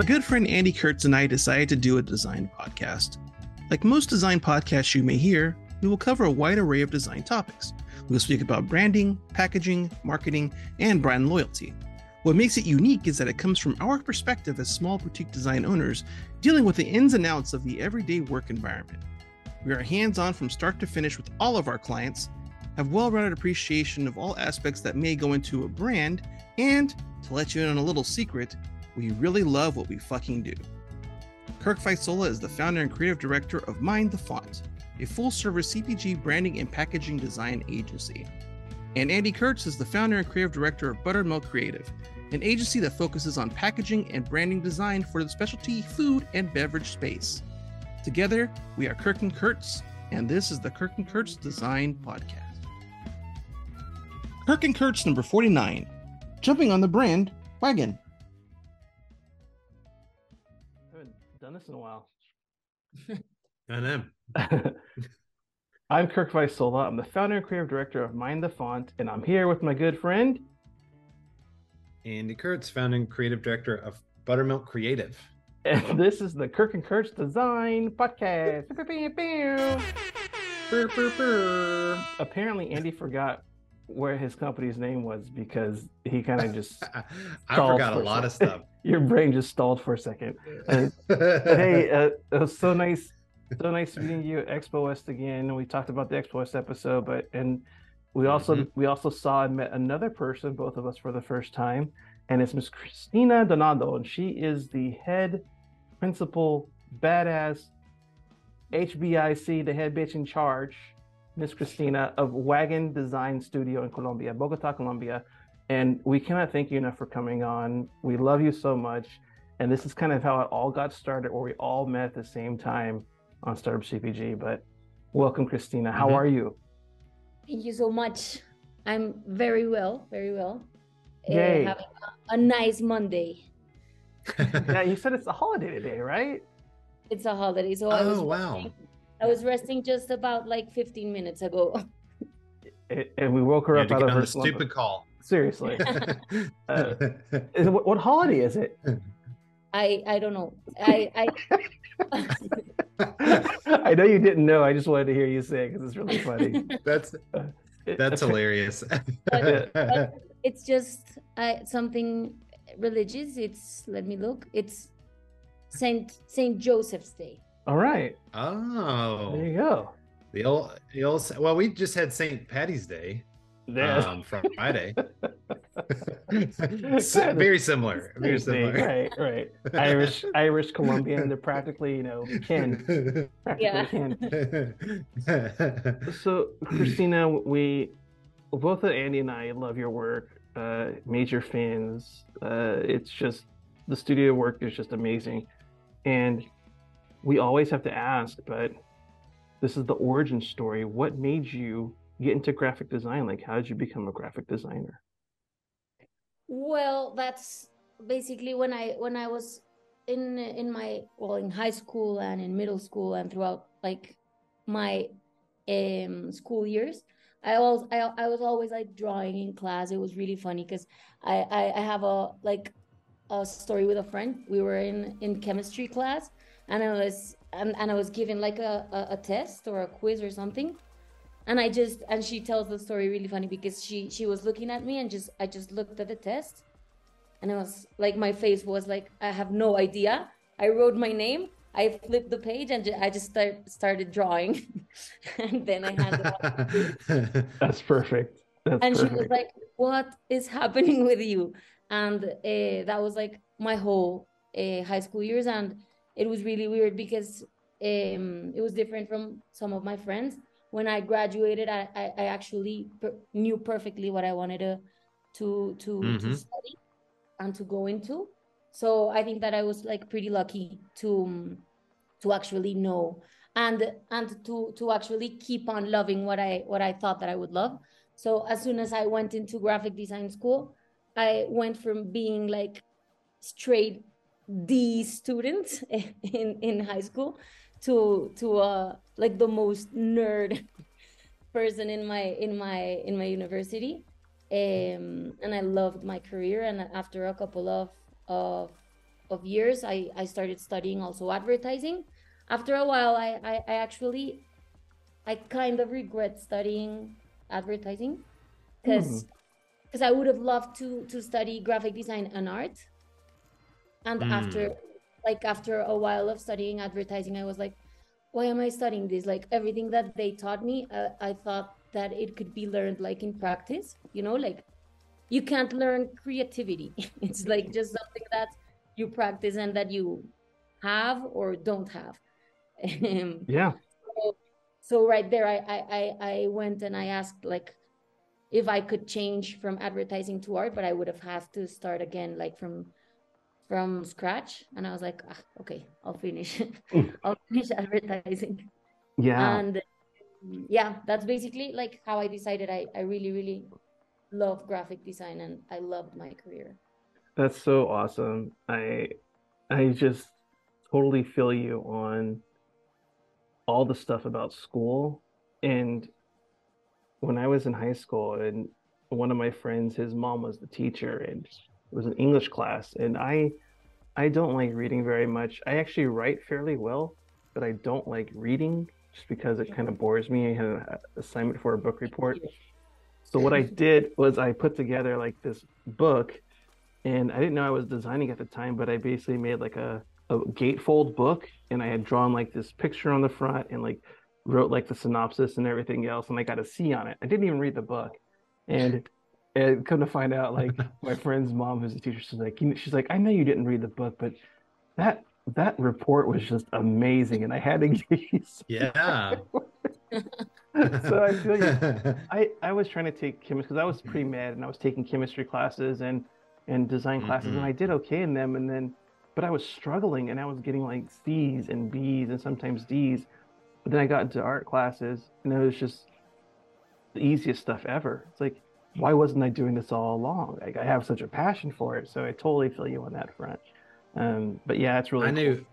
My good friend Andy Kurtz and I decided to do a design podcast. Like most design podcasts you may hear, we will cover a wide array of design topics. We'll speak about branding, packaging, marketing, and brand loyalty. What makes it unique is that it comes from our perspective as small boutique design owners dealing with the ins and outs of the everyday work environment. We are hands-on from start to finish with all of our clients, have well-rounded appreciation of all aspects that may go into a brand, and, to let you in on a little secret, we really love what we fucking do. Kirk Vaisola is the founder and creative director of Mind the Font, a full-service CPG branding and packaging design agency. And Andy Kurtz is the founder and creative director of Buttermilk Creative, an agency that focuses on packaging and branding design for the specialty food and beverage space. Together, we are Kirk and Kurtz, and this is the Kirk and Kurtz Design Podcast. Kirk and Kurtz number 49, jumping on the brand wagon. I haven't done this in a while. I know. I'm Kirk Vaisola. I'm the founder and creative director of Mind the Font, and I'm here with my good friend Andy Kurtz, founder and creative director of Buttermilk Creative. And this is the Kirk and Kurtz Design Podcast. Apparently, Andy forgot where his company's name was because he kind of just I forgot a lot of stuff. Your brain just stalled for a second. But hey, it was so nice meeting you at Expo West again. We talked about the Expo West episode, we also saw and met another person, both of us for the first time, and it's Miss Cristina Donado, and she is the head principal badass HBIC, the head bitch in charge, Miss Cristina of Wagon Design Studio in Colombia, Bogota, Colombia. And we cannot thank you enough for coming on. We love you so much. And this is kind of how it all got started, where we all met at the same time on Startup CPG. But welcome, Cristina. How are you? Thank you so much. I'm very well, very well. Yay. Having a nice Monday. Yeah, you said it's a holiday today, right? It's a holiday, so I was resting just about like 15 minutes ago. And we woke her up out of her stupid call. Seriously. What holiday is it? I don't know. I I know you didn't know. I just wanted to hear you say it because it's really funny. That's hilarious. but it's just something religious. Let me look. It's Saint Joseph's Day. All right. Oh, there you go. The old. Well, we just had St. Patty's Day from Friday. Very simimer. Right. Irish Colombian. They're practically, kin. So, Cristina, we both Andy and I love your work. Major fans. It's just the studio work is just amazing, and we always have to ask, but this is the origin story. What made you get into graphic design? Like, how did you become a graphic designer? Well, that's basically when I was in high school and in middle school and throughout like my school years. I was always like drawing in class. It was really funny because I have a story with a friend. We were in chemistry class, and I was given like a test or a quiz or something, and she tells the story really funny because she was looking at me and I just looked at the test, and I was like, my face was like, I have no idea. I wrote my name, I flipped the page, and I just started drawing, and then I handed off. That's perfect. She was like, "What is happening with you?" And that was like my whole high school years, and it was really weird because it was different from some of my friends. When I graduated, I actually knew perfectly what I wanted to study and to go into. So I think that I was like pretty lucky to actually know and to actually keep on loving what I thought that I would love. So as soon as I went into graphic design school, I went from being like straight D student in high school to like the most nerd person in my university, and I loved my career. And after a couple of of years, I started studying also advertising. After a while, I actually, I kind of regret studying advertising because I would have loved to study graphic design and art. And after a while of studying advertising, I was like, why am I studying this? Like everything that they taught me, I thought that it could be learned like in practice, like you can't learn creativity. It's like just something that you practice and that you have or don't have. Yeah. So right there, I went and I asked like if I could change from advertising to art, but I would have to start again like from scratch. And I was like, okay, I'll finish. I'll finish advertising. Yeah. And yeah, that's basically like how I decided I really, really love graphic design and I loved my career. That's so awesome. I just totally feel you on all the stuff about school. And when I was in high school, and one of my friends, his mom was the teacher, and it was an English class, and I don't like reading very much. I actually write fairly well, but I don't like reading just because it kind of bores me. I had an assignment for a book report. So what I did was I put together like this book, and I didn't know I was designing at the time, but I basically made like a gatefold book, and I had drawn like this picture on the front and like wrote like the synopsis and everything else, and I got a C on it. I didn't even read the book. And come to find out, like my friend's mom, who's a teacher, she's like, I know you didn't read the book, but that report was just amazing, and I had to give you Yeah. So I feel you. I was trying to take chemistry because I was pre-med and I was taking chemistry classes and design classes, and I did okay in them, but I was struggling and I was getting like C's and B's and sometimes D's. But then I got into art classes and it was just the easiest stuff ever. It's like, why wasn't I doing this all along? Like I have such a passion for it, so I totally feel you on that front. But yeah, it's really cool.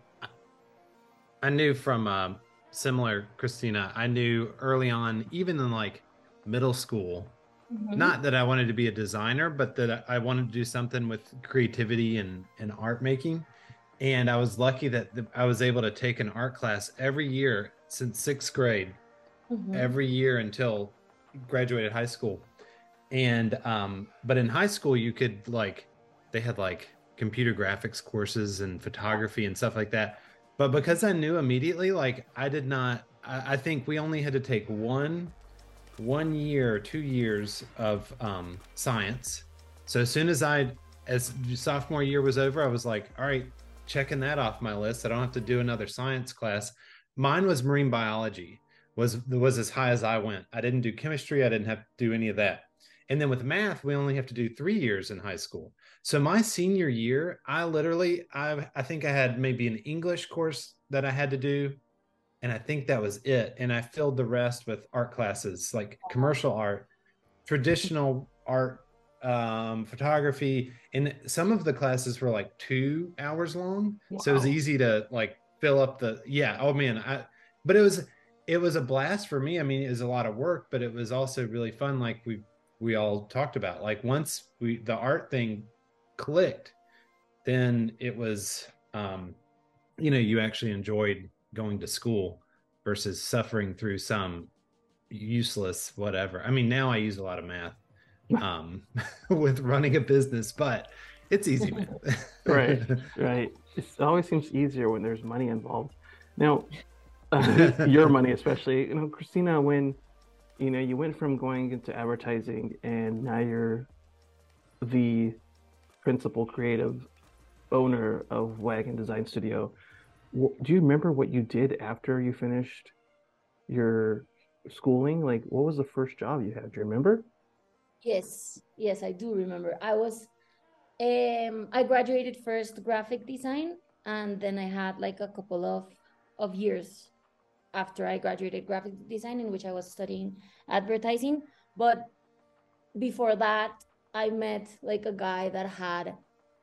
I knew from similar, Christina. I knew early on, even in like middle school, not that I wanted to be a designer, but that I wanted to do something with creativity and art making. And I was lucky that I was able to take an art class every year since sixth grade, every year until graduated high school. And but in high school you could like, they had like computer graphics courses and photography and stuff like that. But because I knew immediately, like I think we only had to take one year, 2 years of science. So as sophomore year was over, I was like, all right, checking that off my list. I don't have to do another science class. Mine was marine biology, was as high as I went. I didn't do chemistry. I didn't have to do any of that. And then with math, we only have to do 3 years in high school. So my senior year, I think I had maybe an English course that I had to do. And I think that was it. And I filled the rest with art classes, like commercial art, traditional art, photography. And some of the classes were like 2 hours long. Wow. So it was easy to like fill up oh man, but it was a blast for me. I mean, it was a lot of work, but it was also really fun. Like we all talked about, like once the art thing clicked, then it was, you actually enjoyed going to school versus suffering through some useless whatever. I mean, now I use a lot of math with running a business, but it's easy math. Right. It always seems easier when there's money involved. Now, your money especially, Christina, when you went from going into advertising and now you're the principal creative owner of Wagon Design Studio. Do you remember what you did after you finished your schooling? Like, what was the first job you had? Do you remember? Yes, I do remember. I graduated first graphic design, and then I had like a couple of years after I graduated graphic design in which I was studying advertising. But before that, I met like a guy that had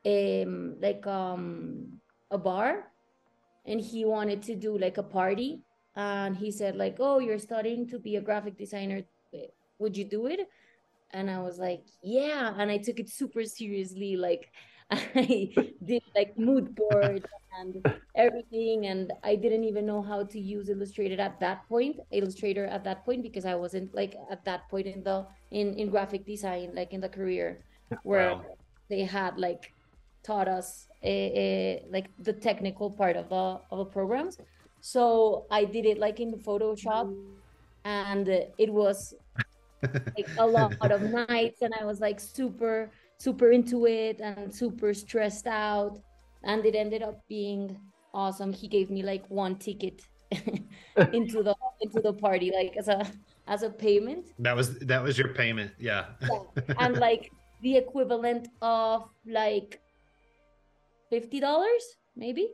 a bar, and he wanted to do like a party, and he said like, oh, you're studying to be a graphic designer, would you do it? And I was like, yeah. And I took it super seriously. Like I did like mood boards and everything, and I didn't even know how to use Illustrator at that point, because I wasn't like at that point in the in graphic design, like in the career where Wow. they had like taught us like the technical part of the programs. So I did it like in Photoshop, and it was like a lot of nights, and I was like super into it and super stressed out, and it ended up being awesome. He gave me like one ticket into the party, like as a payment. That was your payment. Yeah. Yeah. And like the equivalent of like $50 maybe.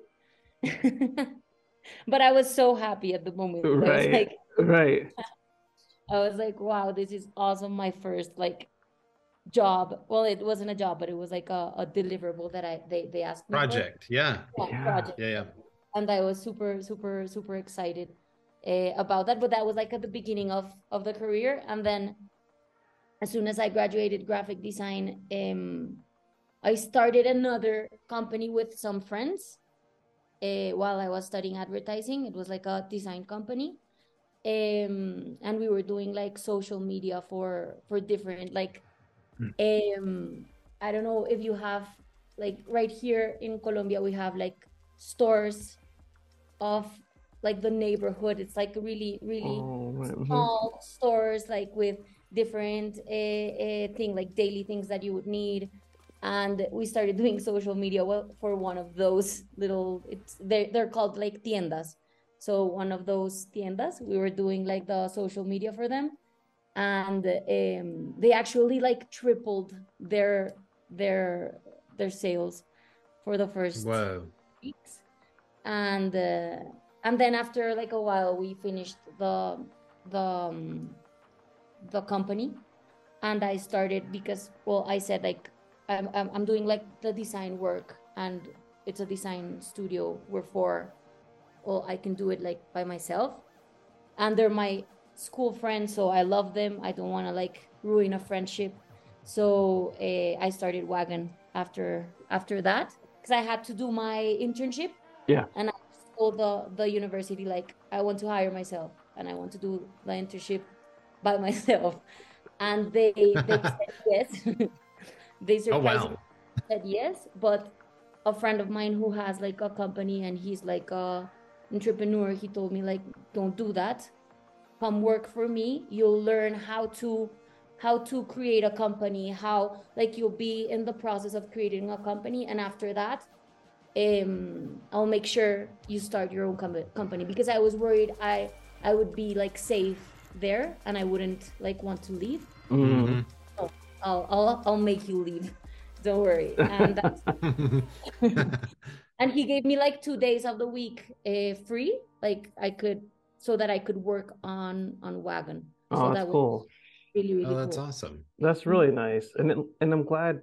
But I was so happy at the moment. Right. Right. I was like, wow, this is awesome. My first like job. Well, it wasn't a job, but it was like a deliverable that they asked me for. Project. Yeah. Yeah. Project. Yeah. And I was super excited about that. But that was like at the beginning of the career. And then as soon as I graduated graphic design, I started another company with some friends while I was studying advertising. It was like a design company. And we were doing like social media for different like I don't know if you have like right here in Colombia we have like stores of like the neighborhood. It's like really small stores like with different thing like daily things that you would need. And we started doing social media for one of those little, they're called like tiendas. So one of those tiendas, we were doing like the social media for them, and they actually like tripled their sales for the first weeks. And then after like a while, we finished the company, and I started because, well, I said like I'm doing like the design work, and it's a design studio where well, I can do it like by myself, and they're my school friends, so I love them. I don't want to like ruin a friendship. So I started Wagon after that, because I had to do my internship. Yeah. And I told the university like I want to hire myself and I want to do the internship by myself, and they said yes. They surprisingly said yes. But a friend of mine who has like a company and he's like a entrepreneur, he told me like, don't do that, come work for me. You'll learn how to create a company, how like you'll be in the process of creating a company, and after that I'll make sure you start your own company, because I was worried I would be like safe there and I wouldn't like want to leave. Mm-hmm. So I'll make you leave, don't worry. And that's and he gave me like 2 days of the week free, like so that I could work on Wagon. Oh, so that's cool. Really Oh, that's cool. awesome. That's really nice. And I'm glad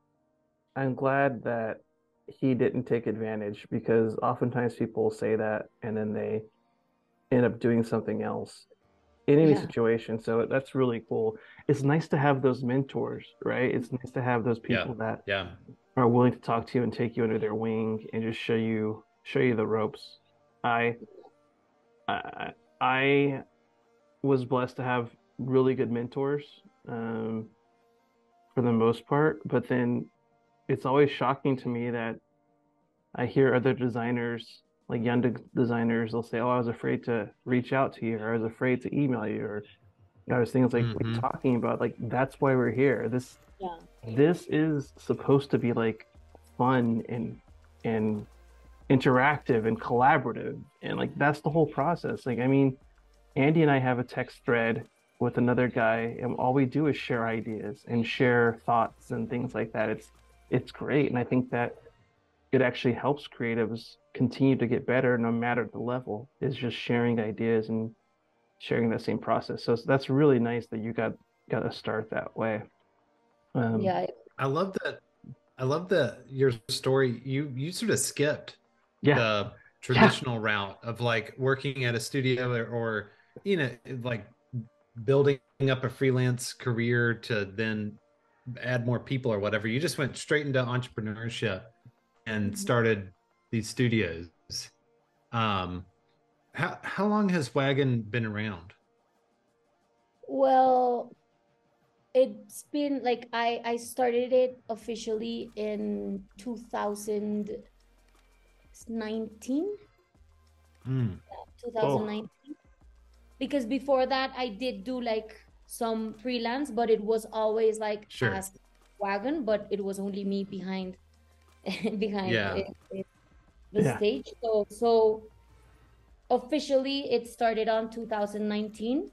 that he didn't take advantage, because oftentimes people say that and then they end up doing something else in any situation. So that's really cool. It's nice to have those mentors, right? It's nice to have those people that are willing to talk to you and take you under their wing and just show you the ropes. I was blessed to have really good mentors for the most part, but then it's always shocking to me that I hear other designers, like young designers, they'll say, oh, I was afraid to reach out to you, or I was afraid to email you, or there's things like we're talking about, like that's why we're here. This is supposed to be like fun and interactive and collaborative, and like that's the whole process. Like, I mean, Andy and I have a text thread with another guy, and all we do is share ideas and share thoughts and things like that. It's great, and I think that it actually helps creatives continue to get better no matter the level, is just sharing ideas and sharing that same process. So that's really nice that you got to start that way. I love that your story, you sort of skipped the traditional route of like working at a studio or you know, like building up a freelance career to then add more people or whatever. You just went straight into entrepreneurship and started these studios. How long has Wagon been around? Well, it's been like I started it officially in 2019. Mm. 2019. Because before that I did do like some freelance, but it was always like Sure. as Wagon, but it was only me behind behind Yeah. the Yeah. stage. So officially it started on 2019,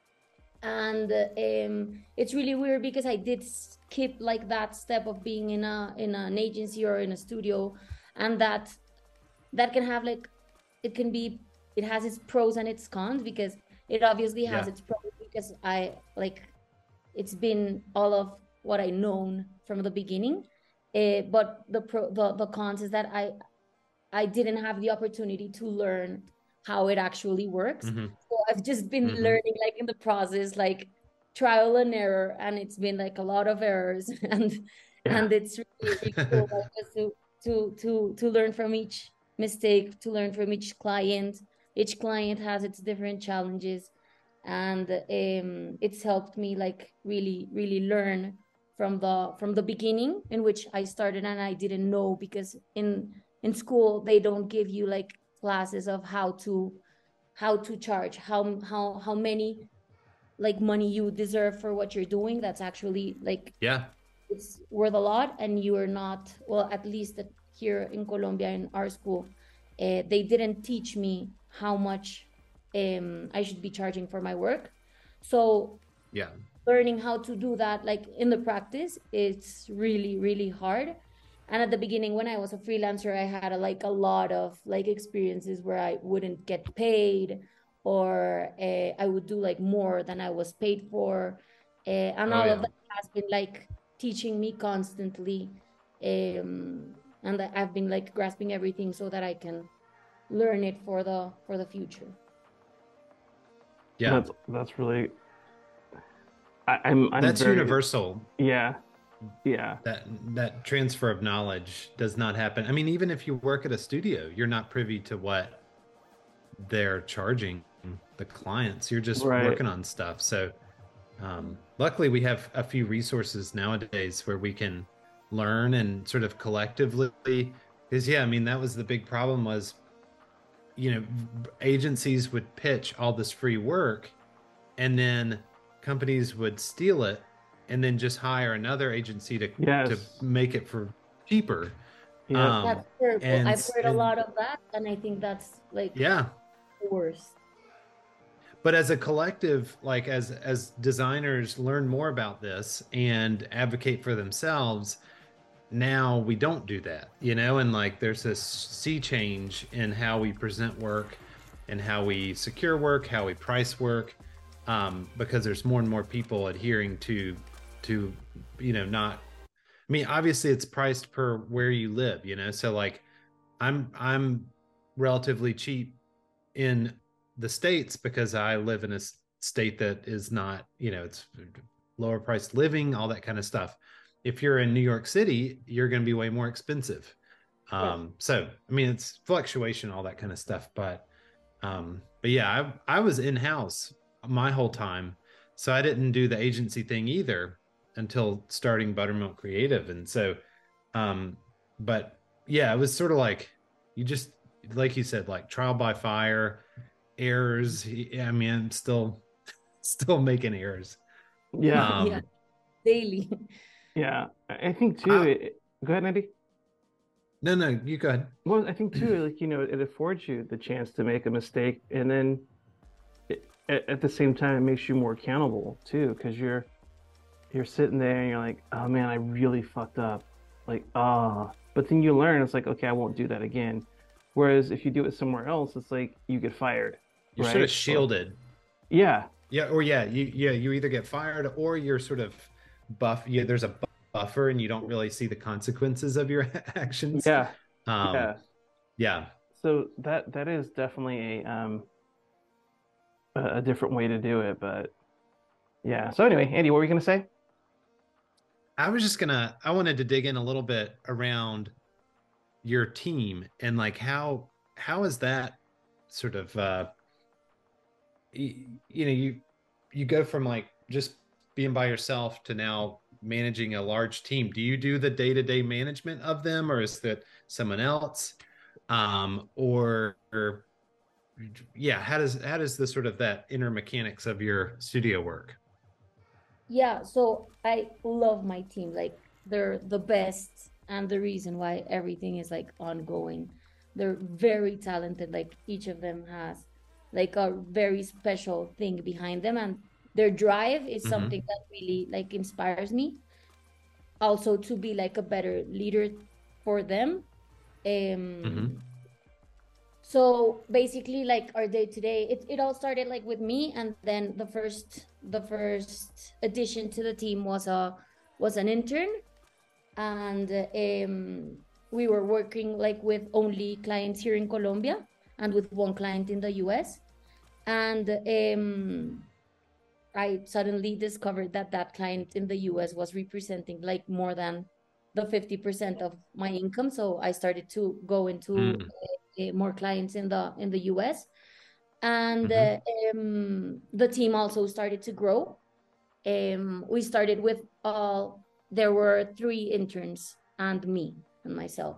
and it's really weird because I did skip like that step of being in an agency or in a studio, and that can have like, it can be, it has its pros and its cons, because it obviously has Yeah. its pros because I like, it's been all of what I known from the beginning, but the cons is that I didn't have the opportunity to learn how it actually works. Mhm. So I've just been Mhm. learning like in the process, like trial and error, and it's been like a lot of errors and Yeah. it's really, really cool like, just to learn from each mistake, to learn from each client. Each client has its different challenges, and it's helped me like really, really learn from the beginning in which I started, and I didn't know, because in school they don't give you like classes of how to charge, how many like money you deserve for what you're doing. That's actually like, Yeah. it's worth a lot, and you are not, well, at least here in Colombia in our school, they didn't teach me how much I should be charging for my work. So Yeah. learning how to do that like in the practice, it's really, really hard. And at the beginning when I was a freelancer, I had like a lot of like experiences where I wouldn't get paid, or I would do like more than I was paid for, and Oh, all yeah. of that has been like teaching me constantly, and I've been like grasping everything so that I can learn it for the future. Yeah. That's really. I'm That's very. universal. Yeah. Yeah. That transfer of knowledge does not happen. I mean, even if you work at a studio, you're not privy to what they're charging the clients. You're just Right. working on stuff. So luckily we have a few resources nowadays where we can learn and sort of collectively, because yeah, I mean, that was the big problem was, you know, agencies would pitch all this free work and then companies would steal it and then just hire another agency to Yes. make it for cheaper. Yeah. That's terrible. And I've heard a lot of that, and I think that's like yeah, the worst. but as a collective, like as designers learn more about this and advocate for themselves, now we don't do that, you know, and like there's this sea change in how we present work and how we secure work, how we price work, because there's more and more people adhering to you know, not, I mean, obviously it's priced per where you live, you know, so like I'm relatively cheap in the States because I live in a state that is not, you know, it's lower priced living, all that kind of stuff. If you're in New York City, you're going to be way more expensive. So, I mean, it's fluctuation, all that kind of stuff. But yeah, I was in-house my whole time. So I didn't do the agency thing either until starting Buttermilk Creative. And so, but yeah, it was sort of like, you just, like you said, like trial by fire, errors. I mean, I'm still making errors. Yeah. Yeah, daily. Yeah. I think too. Go ahead, Andy. No, you go ahead. Well, I think too, like, you know, it affords you the chance to make a mistake, and then at the same time, it makes you more accountable too, because you're sitting there and you're like, oh man, I really fucked up, like, but then you learn, it's like, okay, I won't do that again. Whereas if you do it somewhere else, it's like you get fired. You're right? sort of shielded. Yeah. Yeah, or you either get fired or you're sort of buff. Yeah, there's a buffer, and you don't really see the consequences of your actions. Yeah. Yeah. So that is definitely a different way to do it, but yeah. So anyway, Andy, what were you gonna say? I wanted to dig in a little bit around your team and like how is that sort of you go from like just being by yourself to now managing a large team. Do you do the day-to-day management of them, or is that someone else? Or yeah, how does the sort of that inner mechanics of your studio work? Yeah, so I love my team. Like they're the best and the reason why everything is like ongoing. They're very talented. Like each of them has like a very special thing behind them, and their drive is Mm-hmm. something that really like inspires me. Also to be like a better leader for them. Mm-hmm. Um so basically like our day to day, it all started like with me, and then the first addition to the team was an intern, and we were working like with only clients here in Colombia and with one client in the US. And I suddenly discovered that that client in the US was representing like more than the 50% of my income. So I started to go into more clients in the US, and Mm-hmm. the team also started to grow. We started with there were 3 interns and me and myself,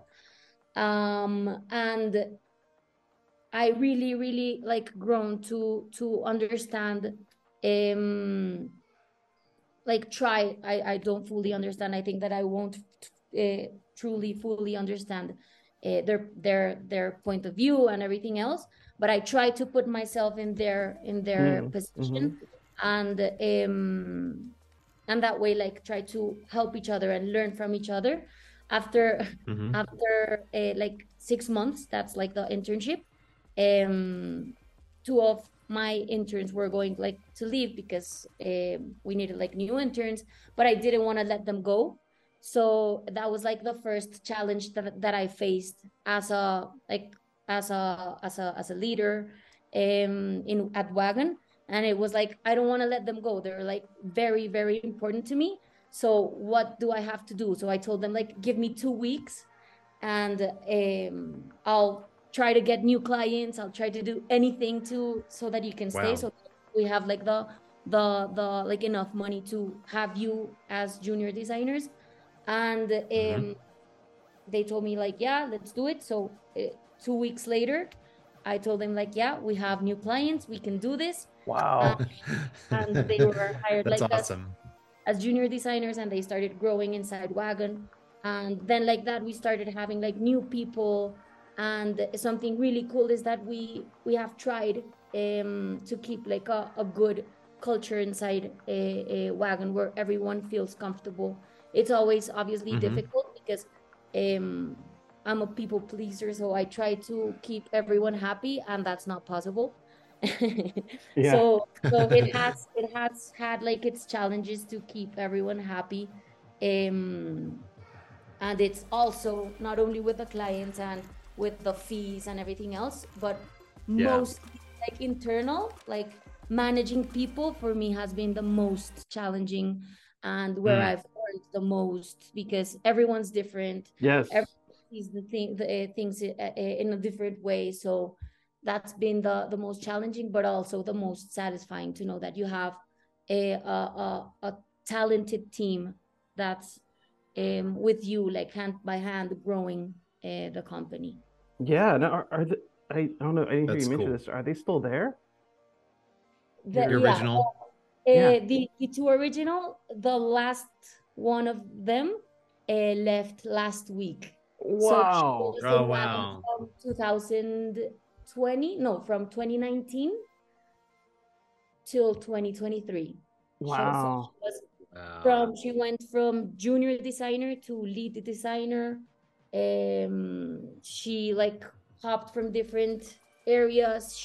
and I really really like grown to understand, um like try I don't fully understand. I think that I won't truly fully understand their point of view and everything else, but I try to put myself in their Mm-hmm. position, and that way like try to help each other and learn from each other. After Mm-hmm. after like 6 months, that's like the internship, um 2 of my interns were going like to leave because we needed like new interns, but I didn't want to let them go. So that was like the first challenge that I faced as a like as a leader in at Wagon. And it was like I don't want to let them go. They're like very very important to me. So what do I have to do? So I told them like give me 2 weeks, and I'll try to get new clients. I'll try to do anything to so that you can stay. Wow. So we have like the like enough money to have you as junior designers. And Mm-hmm. they told me like, yeah, let's do it. So 2 weeks later, I told them like, yeah, we have new clients. We can do this. Uh, Wow. and they were hired That's like awesome. as junior designers, and they started growing inside Wagon. And then like that we started having like new people. And something really cool is that we have tried to keep like a good culture inside a Wagon where everyone feels comfortable. It's always obviously Mm-hmm. difficult because um I'm a people pleaser, so I try to keep everyone happy, and that's not possible. Yeah. So it has had like its challenges to keep everyone happy. And it's also not only with the clients and with the fees and everything else, but Yeah. most like internal, like managing people for me has been the most challenging, and where Mm. I've learned the most, because everyone's different. Yes. Everyone sees things in a different way. So that's been the most challenging, but also the most satisfying to know that you have a talented team that's with you, like hand by hand, growing the company. Yeah. No, are the, I don't know. I didn't hear you That's mention cool. this. Are they still there? The, Your Your yeah, original. yeah. the two original, the last one of them left last week. So she Wow. was Oh in Wagon wow. from 2020, no, from 2019 till 2023. So she Wow. was Wow. she went from junior designer to lead designer. She like hopped from different areas.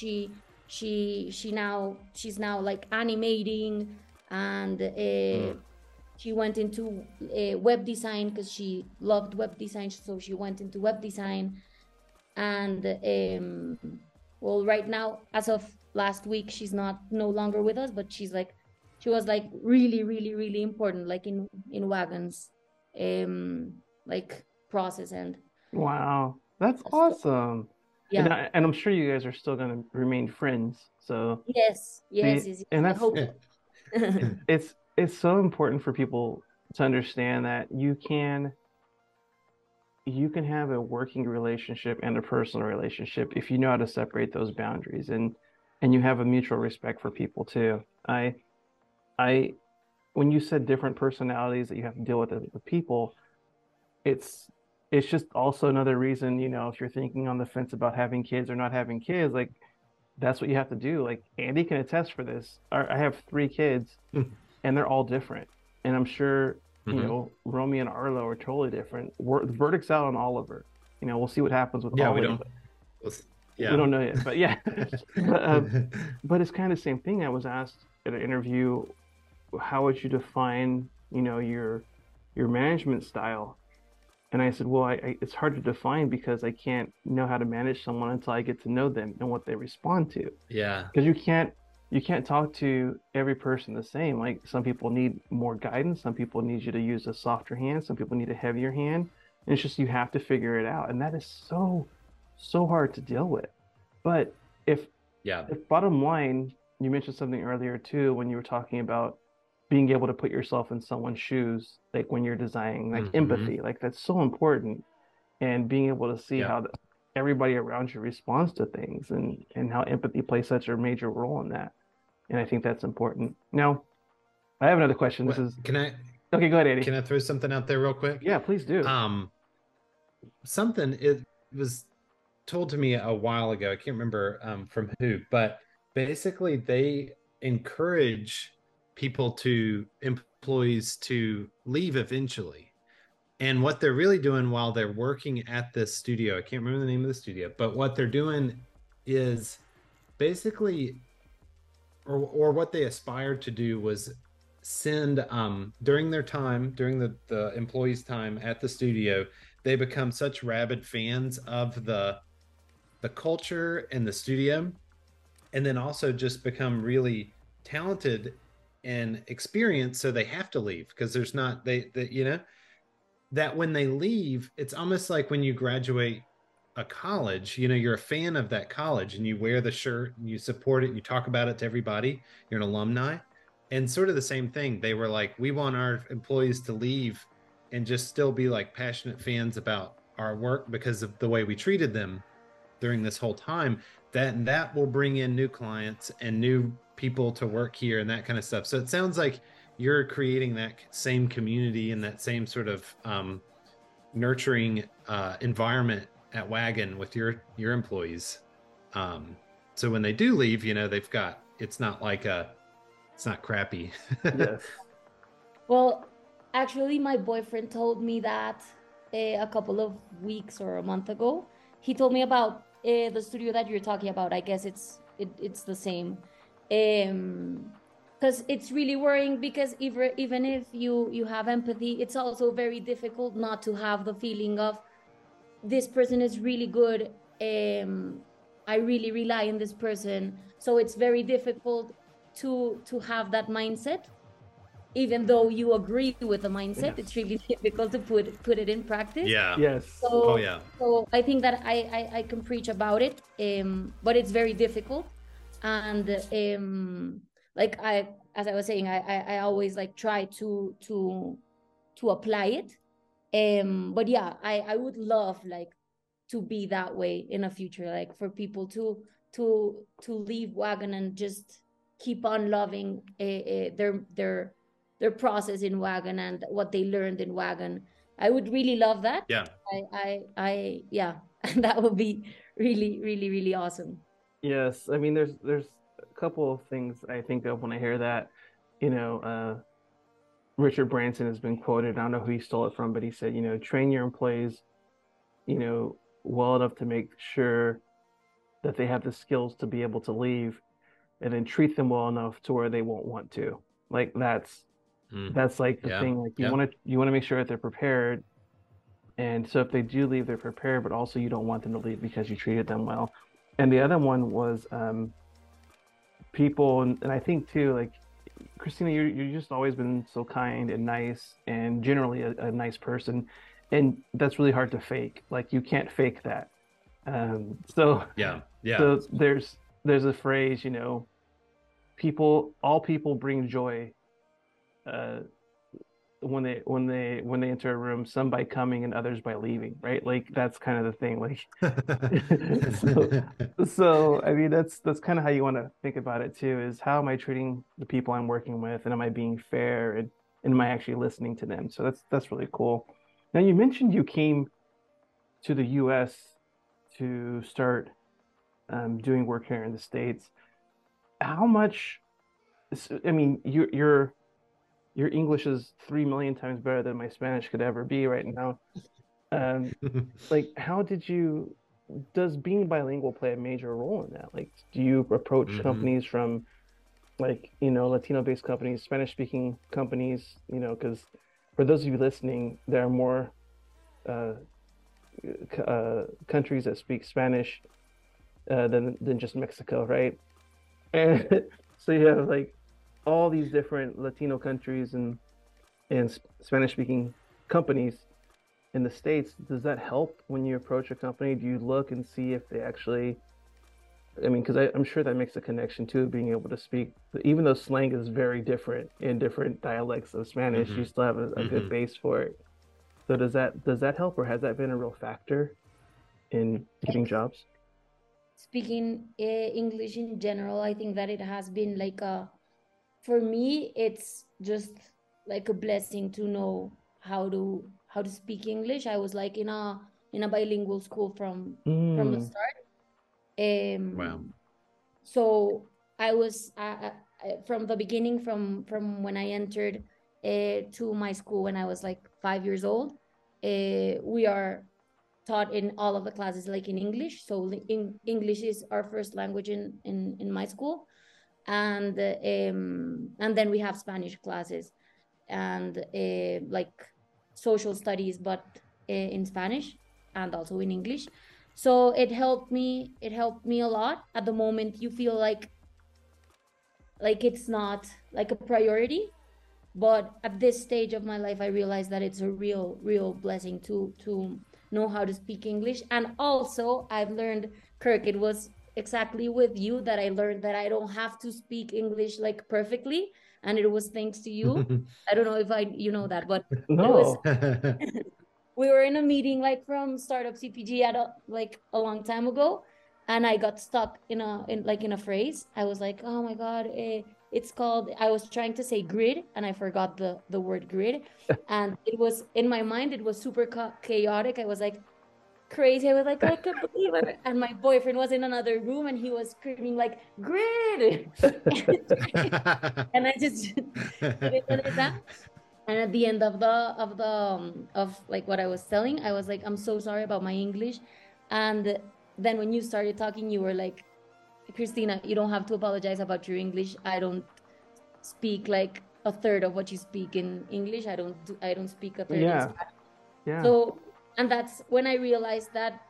She's now like animating, and Mm. she went into web design because she loved web design. So she went into web design. And well, right now, as of last week, she's not no longer with us, but she's like she was like really, really, really important, like in Wagons, like process and Wow, that's stuff. awesome. Yeah. And I'm sure you guys are still gonna remain friends. So Yes. Yes. the Yes. and Yes. I that's hope so. it's so important for people to understand that you can have a working relationship and a personal relationship if you know how to separate those boundaries, and you have a mutual respect for people too. I when you said different personalities that you have to deal with as the people, it's it's just also another reason, if you're thinking on the fence about having kids or not having kids, like that's what you have to do. Like Andy can attest for this. I have 3 kids and they're all different. And I'm sure, Romy and Arlo are totally different. Verdict's out on Oliver. We'll see what happens with Yeah, we Ollie. don't. We don't know yet, but yeah. but it's kind of the same thing. I was asked at an interview, how would you define, your management style? And I said, well, it's hard to define because I can't know how to manage someone until I get to know them and what they respond to. Yeah. Because you can't talk to every person the same. Like some people need more guidance, some people need you to use a softer hand, some people need a heavier hand. And it's just you have to figure it out. And that is so hard to deal with. But if bottom line, you mentioned something earlier too when you were talking about being able to put yourself in someone's shoes, like when you're designing, like empathy, like that's so important. And being able to see how everybody around you responds to things, and how empathy plays such a major role in that. And I think that's important. Now, I have another question. Okay, go ahead, Eddie. Can I throw something out there real quick? Yeah, please do. It was told to me a while ago. I can't remember from who, but basically they encourage employees to leave eventually. And what they're really doing while they're working at this studio, I can't remember the name of the studio, but what they're doing is basically, or what they aspired to do was send during the employees' time at the studio, they become such rabid fans of the culture and the studio, and then also just become really talented and experienced, so they have to leave because there's not that when they leave, it's almost like when you graduate a college, you're a fan of that college and you wear the shirt and you support it and you talk about it to everybody, you're an alumni. And sort of the same thing, they were like, we want our employees to leave and just still be like passionate fans about our work because of the way we treated them during this whole time. That will bring in new clients and new people to work here and that kind of stuff. So it sounds like you're creating that same community and that same sort of nurturing environment at Wagon with your employees. So when they do leave, it's not crappy. Yes. Well, actually, my boyfriend told me that a couple of weeks or a month ago. He told me about the studio that you're talking about. I guess it's the same. Because it's really worrying, because even if you have empathy, it's also very difficult not to have the feeling of this person is really good. I really rely on this person. So it's very difficult to have that mindset. Even though you agree with the mindset, it's really difficult to put it in practice. Yeah. Yes. So, So I think that I can preach about it, but it's very difficult. And as I was saying, I always like try to apply it. But yeah, I would love like to be that way in the future, like for people to leave Wagon and just keep on loving their process in Wagon and what they learned in Wagon. I would really love that. Yeah. I that would be really, really, really awesome. Yes, I mean, there's a couple of things I think of when I hear that. Richard Branson has been quoted. I don't know who he stole it from, but he said, train your employees, well enough to make sure that they have the skills to be able to leave, and then treat them well enough to where they won't want to. Like that's like the thing. Like you want to make sure that they're prepared. And so if they do leave, they're prepared, but also you don't want them to leave because you treated them well. And the other one was people, and I think too, like Christina, you've just always been so kind and nice and generally a nice person. And that's really hard to fake. Like you can't fake that. So Yeah. Yeah. so there's a phrase, you know, all people bring joy uh when they enter a room, some by coming and others by leaving, right? Like that's kind of the thing. Like so I mean that's kind of how you want to think about it too, is how am I treating the people I'm working with, and am I being fair, and am I actually listening to them? So that's really cool. Now you mentioned you came to the US to start doing work here in the States. How much, I mean, your English is 3 million times better than my Spanish could ever be right now. Um, like, does being bilingual play a major role in that? Like, do you approach companies from like, you know, Latino-based companies, Spanish-speaking companies, you know, because for those of you listening, there are more uh, countries that speak Spanish than just Mexico, right? And so you have like all these different Latino countries and Spanish speaking companies in the States. Does that help when you approach a company? Do you look and see if they actually, I mean, because I'm sure that makes a connection too, being able to speak, even though slang is very different in different dialects of Spanish, you still have a good base for it. So does that help, or has that been a real factor in getting jobs? Speaking English in general, I think that it has been like for me, it's just like a blessing to know how to speak English. I was like in a bilingual school from the start. Wow. So I was from the beginning, from when I entered to my school when I was like 5 years old. We are taught in all of the classes like in English. So English is our first language in my school, and then we have Spanish classes and like social studies, but in Spanish and also in English. So it helped me. It helped me a lot. At the moment, you feel like it's not like a priority, but at this stage of my life, I realized that it's a real blessing to know how to speak English. And also I've learned, Kirk, it was exactly with you that I learned that I don't have to speak English like perfectly, and it was thanks to you. I don't know if you know that, but it was No. we were in a meeting like from Startup CPG like a long time ago, and I got stuck in a phrase. I was like, oh my god, it's called. I was trying to say grid, and I forgot the word grid, and it was in my mind. It was super chaotic. I was like crazy. I was like, I can't believe it. And my boyfriend was in another room, and he was screaming like grid, and I just didn't understand. And at the end of like what I was telling, I was like, I'm so sorry about my English. And then when you started talking, you were like, Christina, you don't have to apologize about your English. I don't speak like a third of what you speak in English. I don't speak a third in Yeah. Spanish. Yeah. So, and that's when I realized that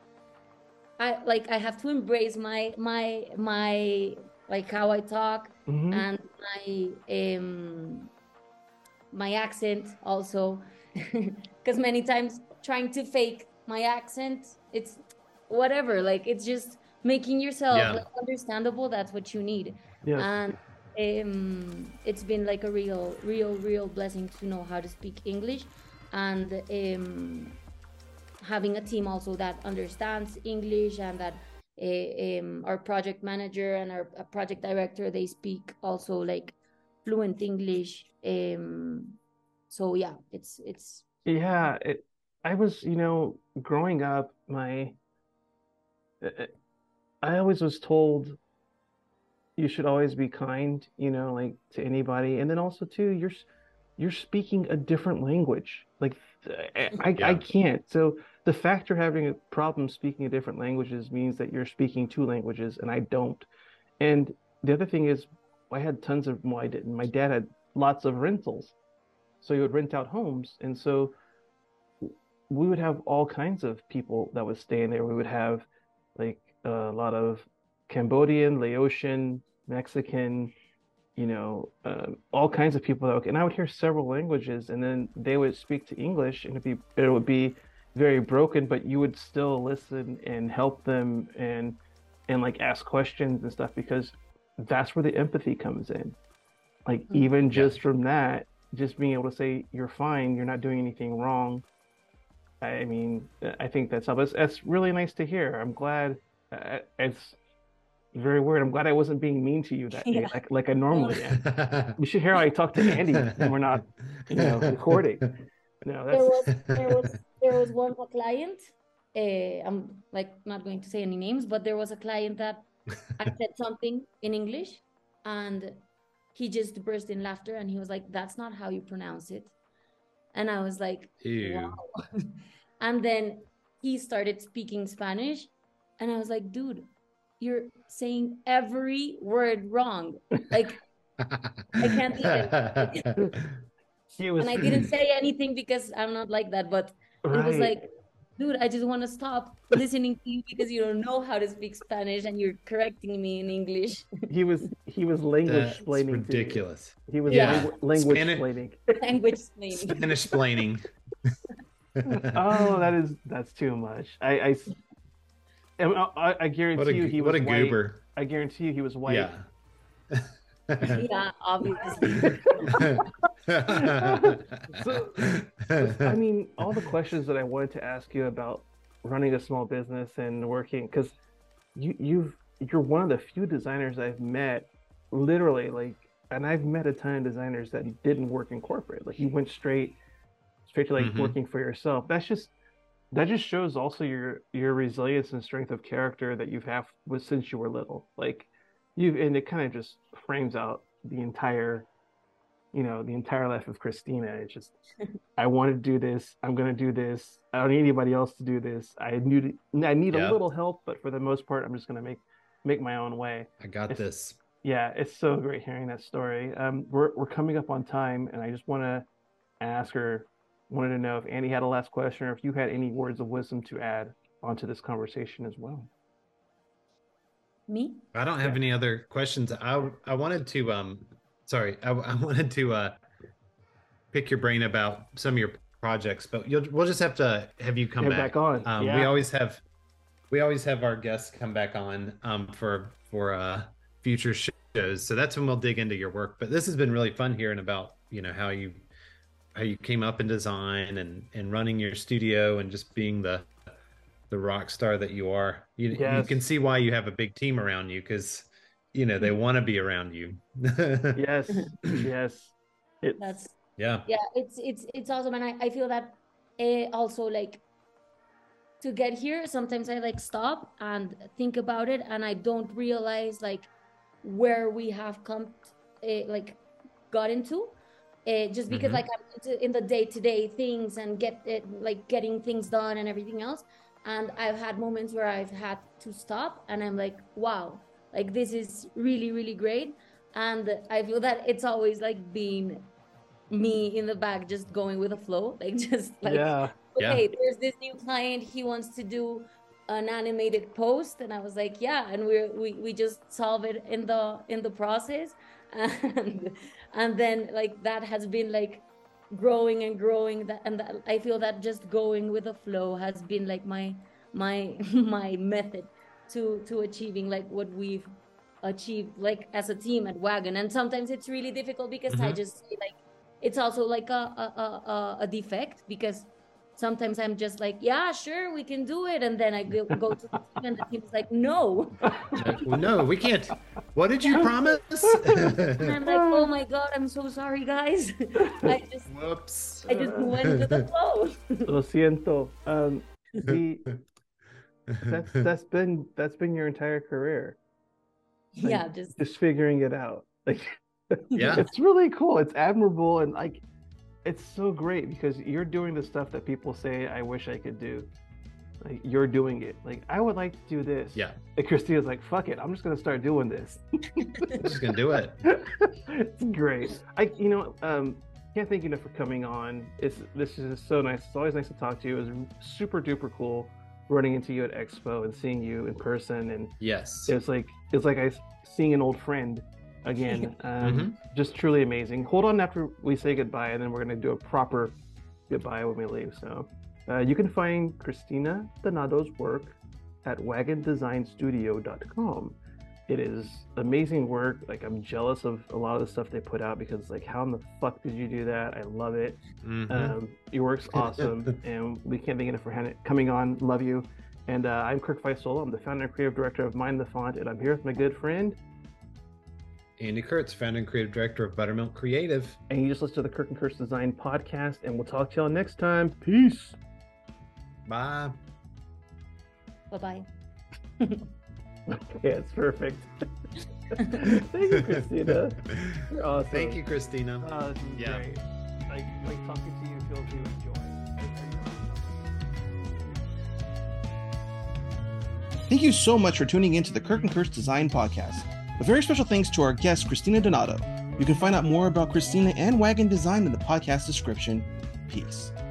I have to embrace my like how I talk, and my accent also, because many times trying to fake my accent, it's whatever, like it's just making yourself like understandable. That's what you need. Yes. And it's been like a real blessing to know how to speak English, and having a team also that understands English, and that our project manager and our project director, they speak also like fluent English. So yeah, it's Yeah, I was, you know, growing up, I always was told you should always be kind, you know, like to anybody. And then also too, you're speaking a different language. Like I can't. So the fact you're having a problem speaking a different languages means that you're speaking two languages and I don't. And the other thing is I had tons of, well, I didn't. My dad had lots of rentals. So he would rent out homes. And so we would have all kinds of people that would stay in there. We would have like a lot of Cambodian, Laotian, Mexican, all kinds of people and I would hear several languages, and then they would speak to English, and it would be very broken, but you would still listen and help them and like ask questions and stuff, because that's where the empathy comes in. Like even just from that, just being able to say you're fine, you're not doing anything wrong. I mean, I think that's really nice to hear. I'm glad. It's very weird. I'm glad I wasn't being mean to you that day, like I normally am. You should hear how I talk to Andy when we're not, recording. No, there was one client. I'm like not going to say any names, but there was a client that I said something in English, and he just burst in laughter, and he was like, "That's not how you pronounce it." And I was like, Ew. "Wow." And then he started speaking Spanish, and I was like, "Dude, you're saying every word wrong. Like, I can't even." And I didn't say anything because I'm not like that, but it was like, dude, I just want to stop listening to you because you don't know how to speak Spanish and you're correcting me in English. He was language explaining. Ridiculous. He was language explaining. Language explaining. Spanish explaining. Oh, that's too much. I guarantee you he was white. What a goober. I guarantee you he was white. Yeah. Yeah, obviously. So, I mean, all the questions that I wanted to ask you about running a small business and working, because you're one of the few designers I've met, literally, like, and I've met a ton of designers that didn't work in corporate. Like, you went straight to like working for yourself. That just shows also your resilience and strength of character that you've had since you were little. Like, and it kind of just frames out the entire life of Christina. It's just, I want to do this. I'm going to do this. I don't need anybody else to do this. I need a little help, but for the most part, I'm just going to make my own way. I got this. Yeah, it's so great hearing that story. We're coming up on time, and I just wanted to know if Andy had a last question, or if you had any words of wisdom to add onto this conversation as well. Me? I don't have any other questions. I wanted to I wanted to pick your brain about some of your projects, but we'll just have to have you come back on. We always have our guests come back on for future shows. So that's when we'll dig into your work. But this has been really fun hearing about, how you came up in design and running your studio and just being the rock star that you are. You can see why you have a big team around you, because they want to be around you. Yes. It's awesome. And I feel that also, like, to get here, sometimes I like stop and think about it, and I don't realize like where we have come got into, just because like I'm in the day-to-day things and getting things done and everything else. And I've had moments where I've had to stop, and I'm like, wow, like this is really, really great. And I feel that it's always like being me in the back, just going with the flow, like just like, okay, there's this new client, he wants to do an animated post, and I was like, yeah, and we just solve it in the process, and then like that has been like growing and growing, and I feel that just going with the flow has been like my method to achieving like what we've achieved like as a team at Wagon. And sometimes it's really difficult because I just say, like, it's also like a defect, because sometimes I'm just like, yeah, sure, we can do it, and then I go to the team and the team's like, no. Well, no, we can't. What did you promise? And I'm like, oh my god, I'm so sorry, guys. Whoops. I just went with the flow. Lo siento. That's been your entire career. Like, yeah, just figuring it out. Like, yeah, it's really cool. It's admirable, and like, it's so great because you're doing the stuff that people say I wish I could do. Like, you're doing it. Like, I would like to do this. Yeah. And Christina's like, fuck it, I'm just gonna start doing this. I'm just gonna do it. It's great. Can't thank you enough for coming on. This is so nice. It's always nice to talk to you. It was super duper cool running into you at Expo and seeing you in person. And yes, it's like seeing an old friend again. Just truly amazing. Hold on after we say goodbye, and then we're going to do a proper goodbye when we leave. So you can find Cristina Donado's work at wagondesignstudio.com. It is amazing work. Like, I'm jealous of a lot of the stuff they put out because, like, how in the fuck did you do that? I love it. Your work's awesome, and we can't thank you enough for coming on. Love you. And I'm Kirk Faisola. I'm the founder and creative director of Mind the Font, and I'm here with my good friend Andy Kurtz, founder and creative director of Buttermilk Creative. And you just listen to the Kirk and Kurtz Design podcast, and we'll talk to y'all next time. Peace. Bye. Bye-bye. Okay, it's perfect. Thank you, Cristina. You're awesome. Thank you, Cristina. This is great. Like talking to you fills me with joy. Thank you so much for tuning in to the Kirk and Kurtz Design Podcast. A very special thanks to our guest, Cristina Donato. You can find out more about Cristina and Wagon Design in the podcast description. Peace.